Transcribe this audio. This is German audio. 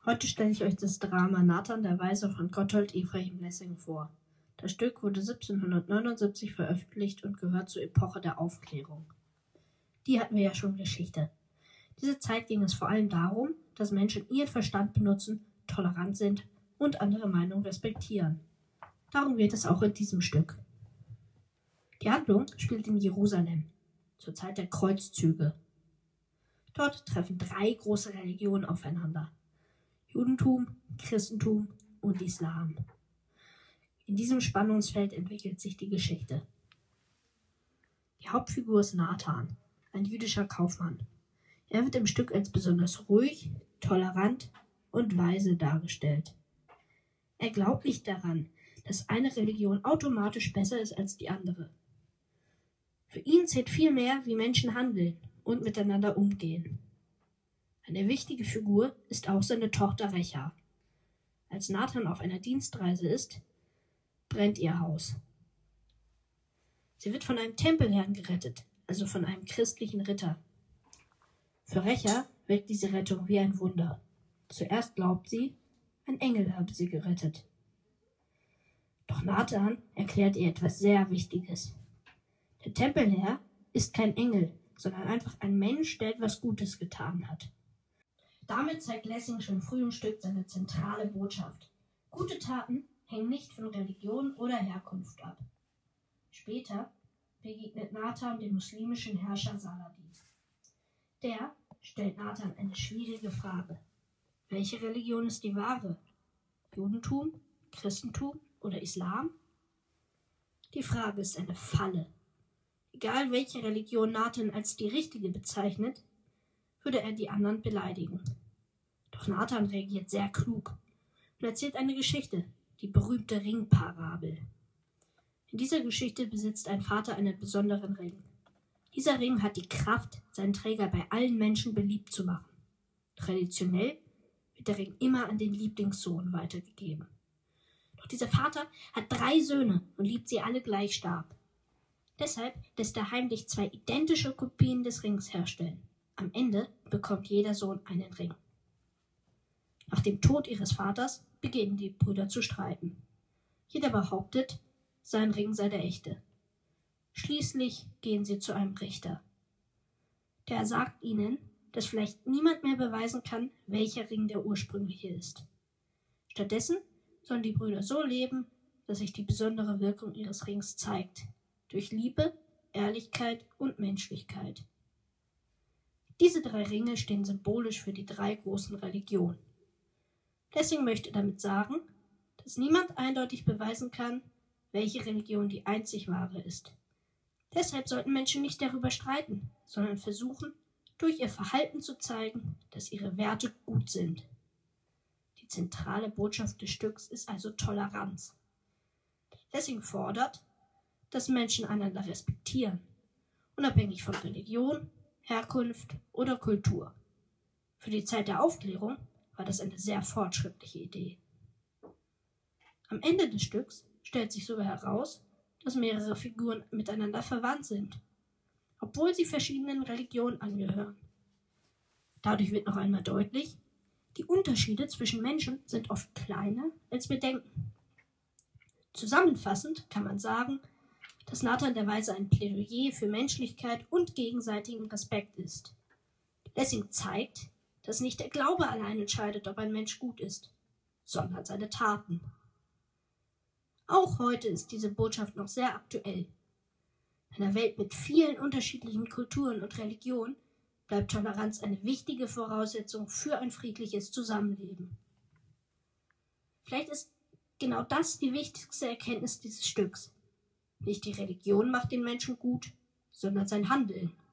Heute stelle ich euch das Drama Nathan der Weise von Gotthold Ephraim Lessing vor. Das Stück wurde 1779 veröffentlicht und gehört zur Epoche der Aufklärung. Die hatten wir ja schon Geschichte. Diese Zeit ging es vor allem darum, dass Menschen ihren Verstand benutzen, tolerant sind und andere Meinungen respektieren. Darum geht es auch in diesem Stück. Die Handlung spielt in Jerusalem, zur Zeit der Kreuzzüge. Dort treffen 3 große Religionen aufeinander: Judentum, Christentum und Islam. In diesem Spannungsfeld entwickelt sich die Geschichte. Die Hauptfigur ist Nathan, ein jüdischer Kaufmann. Er wird im Stück als besonders ruhig, tolerant und weise dargestellt. Er glaubt nicht daran, dass eine Religion automatisch besser ist als die andere. Für ihn zählt vielmehr, wie Menschen handeln und miteinander umgehen. Eine wichtige Figur ist auch seine Tochter Recha. Als Nathan auf einer Dienstreise ist, brennt ihr Haus. Sie wird von einem Tempelherrn gerettet, also von einem christlichen Ritter. Für Recha wirkt diese Rettung wie ein Wunder. Zuerst glaubt sie, ein Engel habe sie gerettet. Doch Nathan erklärt ihr etwas sehr Wichtiges. Der Tempelherr ist kein Engel, sondern einfach ein Mensch, der etwas Gutes getan hat. Damit zeigt Lessing schon früh im Stück seine zentrale Botschaft. Gute Taten hängen nicht von Religion oder Herkunft ab. Später begegnet Nathan dem muslimischen Herrscher Saladin. Der stellt Nathan eine schwierige Frage. Welche Religion ist die wahre? Judentum, Christentum oder Islam? Die Frage ist eine Falle. Egal welche Religion Nathan als die richtige bezeichnet, würde er die anderen beleidigen. Doch Nathan reagiert sehr klug und erzählt eine Geschichte, die berühmte Ringparabel. In dieser Geschichte besitzt ein Vater einen besonderen Ring. Dieser Ring hat die Kraft, seinen Träger bei allen Menschen beliebt zu machen. Traditionell wird der Ring immer an den Lieblingssohn weitergegeben. Doch dieser Vater hat 3 Söhne und liebt sie alle gleich stark. Deshalb lässt er heimlich 2 identische Kopien des Rings herstellen. Am Ende bekommt jeder Sohn einen Ring. Nach dem Tod ihres Vaters beginnen die Brüder zu streiten. Jeder behauptet, sein Ring sei der echte. Schließlich gehen sie zu einem Richter. Der sagt ihnen, dass vielleicht niemand mehr beweisen kann, welcher Ring der ursprüngliche ist. Stattdessen sollen die Brüder so leben, dass sich die besondere Wirkung ihres Rings zeigt. Durch Liebe, Ehrlichkeit und Menschlichkeit. Diese 3 Ringe stehen symbolisch für die 3 großen Religionen. Lessing möchte damit sagen, dass niemand eindeutig beweisen kann, welche Religion die einzig wahre ist. Deshalb sollten Menschen nicht darüber streiten, sondern versuchen, durch ihr Verhalten zu zeigen, dass ihre Werte gut sind. Die zentrale Botschaft des Stücks ist also Toleranz. Lessing fordert, dass Menschen einander respektieren, unabhängig von Religion, Herkunft oder Kultur. Für die Zeit der Aufklärung war das eine sehr fortschrittliche Idee. Am Ende des Stücks stellt sich sogar heraus, dass mehrere Figuren miteinander verwandt sind, obwohl sie verschiedenen Religionen angehören. Dadurch wird noch einmal deutlich, die Unterschiede zwischen Menschen sind oft kleiner, als wir denken. Zusammenfassend kann man sagen, dass Nathan der Weise ein Plädoyer für Menschlichkeit und gegenseitigen Respekt ist. Lessing zeigt, dass nicht der Glaube allein entscheidet, ob ein Mensch gut ist, sondern seine Taten. Auch heute ist diese Botschaft noch sehr aktuell. In einer Welt mit vielen unterschiedlichen Kulturen und Religionen bleibt Toleranz eine wichtige Voraussetzung für ein friedliches Zusammenleben. Vielleicht ist genau das die wichtigste Erkenntnis dieses Stücks. Nicht die Religion macht den Menschen gut, sondern sein Handeln.